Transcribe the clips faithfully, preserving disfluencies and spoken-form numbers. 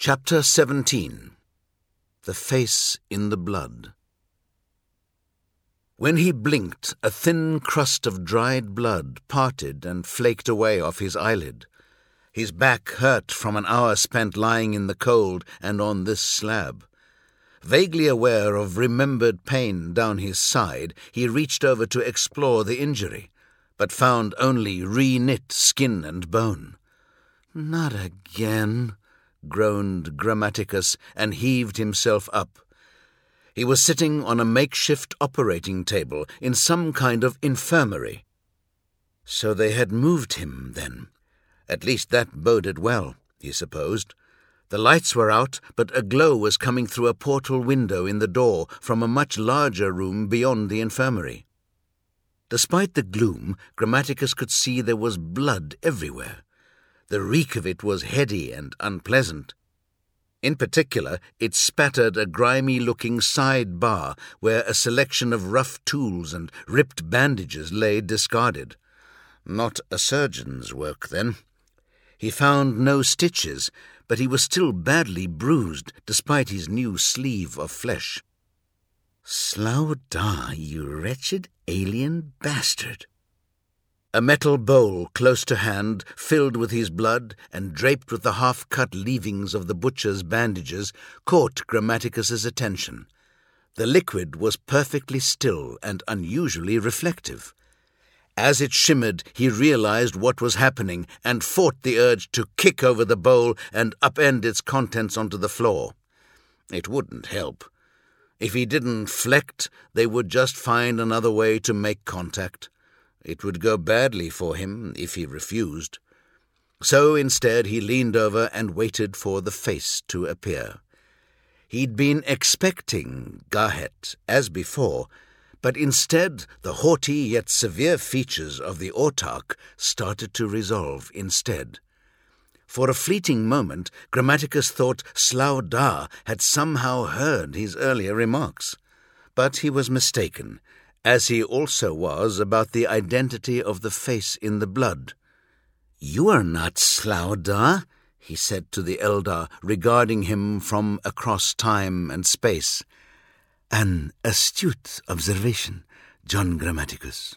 Chapter seventeen. The Face in the Blood. When he blinked, a thin crust of dried blood parted and flaked away off his eyelid. His back hurt from an hour spent lying in the cold and on this slab. Vaguely aware of remembered pain down his side, he reached over to explore the injury, but found only re-knit skin and bone. "Not again," groaned Grammaticus, and heaved himself up. He was sitting on a makeshift operating table in some kind of infirmary. So they had moved him, then. At least that boded well, he supposed. The lights were out, but a glow was coming through a portal window in the door from a much larger room beyond the infirmary. Despite the gloom, Grammaticus could see there was blood everywhere. The reek of it was heady and unpleasant. In particular, it spattered a grimy-looking side bar where a selection of rough tools and ripped bandages lay discarded. Not a surgeon's work, then. He found no stitches, but he was still badly bruised despite his new sleeve of flesh. "Slough Dar, you wretched alien bastard." A metal bowl close to hand, filled with his blood and draped with the half-cut leavings of the butcher's bandages, caught Grammaticus's attention. The liquid was perfectly still and unusually reflective. As it shimmered, he realized what was happening and fought the urge to kick over the bowl and upend its contents onto the floor. It wouldn't help. If he didn't flect, they would just find another way to make contact. It would go badly for him if he refused. So instead he leaned over and waited for the face to appear. He'd been expecting Garhet, as before, but instead the haughty yet severe features of the autarch started to resolve instead. For a fleeting moment, Grammaticus thought Slough Dar had somehow heard his earlier remarks. But he was mistaken, as he also was about the identity of the face in the blood. "You are not Slough Dar," he said to the Eldar, regarding him from across time and space. "An astute observation, John Grammaticus."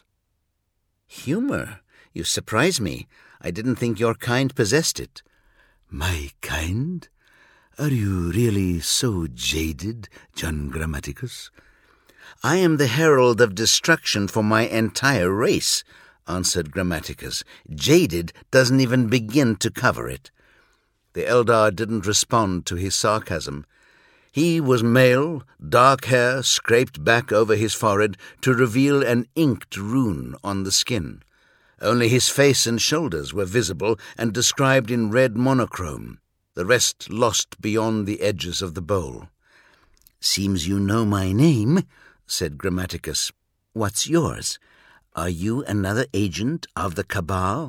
"Humor? You surprise me. I didn't think your kind possessed it." "My kind? Are you really so jaded, John Grammaticus?" "I am the herald of destruction for my entire race," answered Grammaticus. "Jaded doesn't even begin to cover it." The Eldar didn't respond to his sarcasm. He was male, dark hair scraped back over his forehead to reveal an inked rune on the skin. Only his face and shoulders were visible and described in red monochrome, the rest lost beyond the edges of the bowl. "Seems you know my name," said Grammaticus. "What's yours? Are you another agent of the Cabal?"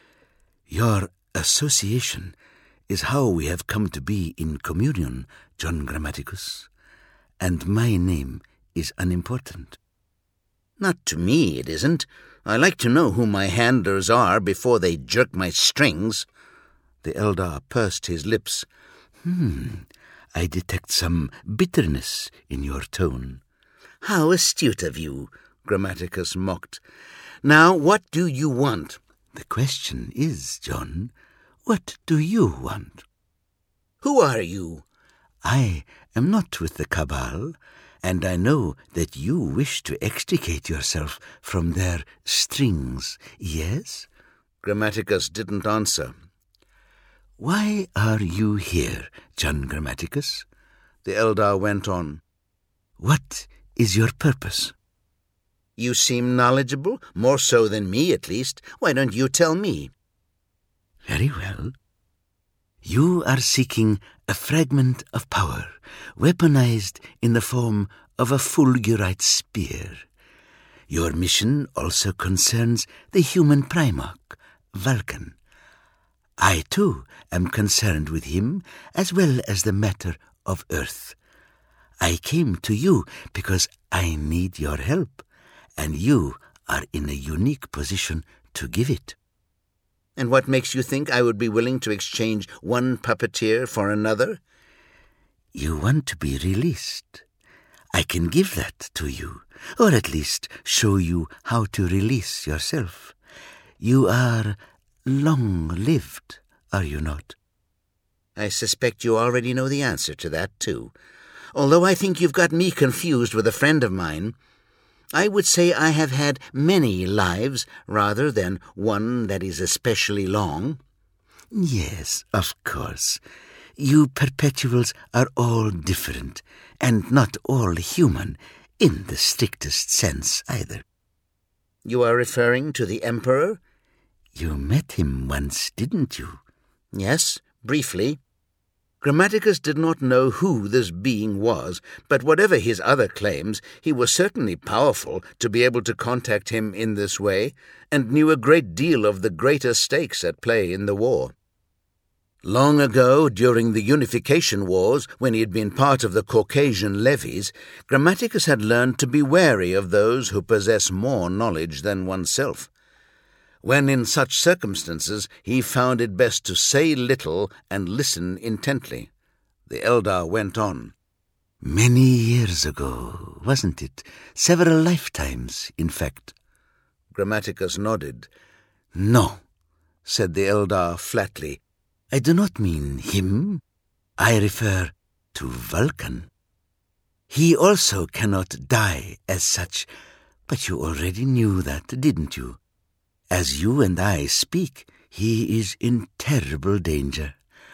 "Your association is how we have come to be in communion, John Grammaticus, and my name is unimportant." "Not to me, it isn't. I like to know who my handlers are before they jerk my strings." The Eldar pursed his lips. Hmm, I detect some bitterness in your tone." "How astute of you," Grammaticus mocked. "Now, what do you want?" "The question is, John, what do you want?" "Who are you?" "I am not with the Cabal, and I know that you wish to extricate yourself from their strings, yes?" Grammaticus didn't answer. "Why are you here, John Grammaticus?" The Eldar went on. "What is your purpose?" "You seem knowledgeable, more so than me at least. Why don't you tell me?" "Very well. You are seeking a fragment of power, weaponized in the form of a fulgurite spear. Your mission also concerns the human Primarch, Vulcan. I, too, am concerned with him, as well as the matter of Earth. I came to you because I need your help, and you are in a unique position to give it." And what makes you think I would be willing to exchange one puppeteer for another? You want to be released. I can give that to you, or at least show you how to release yourself. You are long-lived, are you not? I suspect you already know the answer to that, too. Although I think you've got me confused with a friend of mine. I would say I have had many lives rather than one that is especially long. Yes, of course. You perpetuals are all different, and not all human, in the strictest sense either. You are referring to the Emperor? You met him once, didn't you? Yes, briefly. Grammaticus did not know who this being was, but whatever his other claims, he was certainly powerful to be able to contact him in this way, and knew a great deal of the greater stakes at play in the war. Long ago, during the Unification Wars, when he had been part of the Caucasian levies, Grammaticus had learned to be wary of those who possess more knowledge than oneself. When in such circumstances he found it best to say little and listen intently. The Eldar went on. Many years ago, wasn't it? Several lifetimes, in fact. Grammaticus nodded. No, said the Eldar flatly. I do not mean him. I refer to Vulcan. He also cannot die as such, but you already knew that, didn't you? As you and I speak, he is in terrible danger.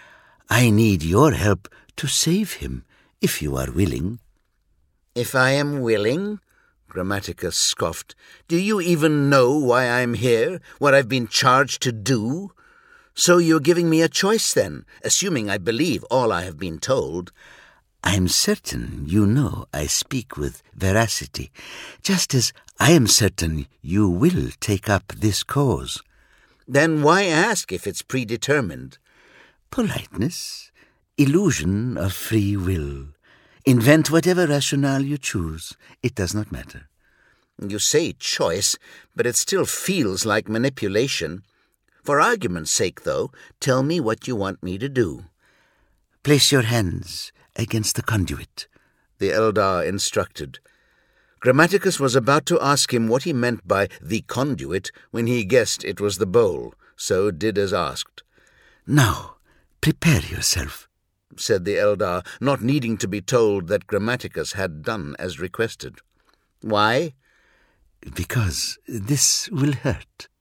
I need your help to save him, if you are willing. If I am willing? Grammaticus scoffed. Do you even know why I'm here, what I've been charged to do? So you're giving me a choice then, assuming I believe all I have been told. I'm certain you know I speak with veracity, just as I am certain you will take up this cause. Then why ask if it's predetermined? Politeness, illusion of free will. Invent whatever rationale you choose. It does not matter. You say choice, but it still feels like manipulation. For argument's sake, though, tell me what you want me to do. Place your hands against the conduit, the Eldar instructed. Grammaticus was about to ask him what he meant by the conduit when he guessed it was the bowl, so did as asked. Now, prepare yourself, said the Eldar, not needing to be told that Grammaticus had done as requested. Why? Because this will hurt.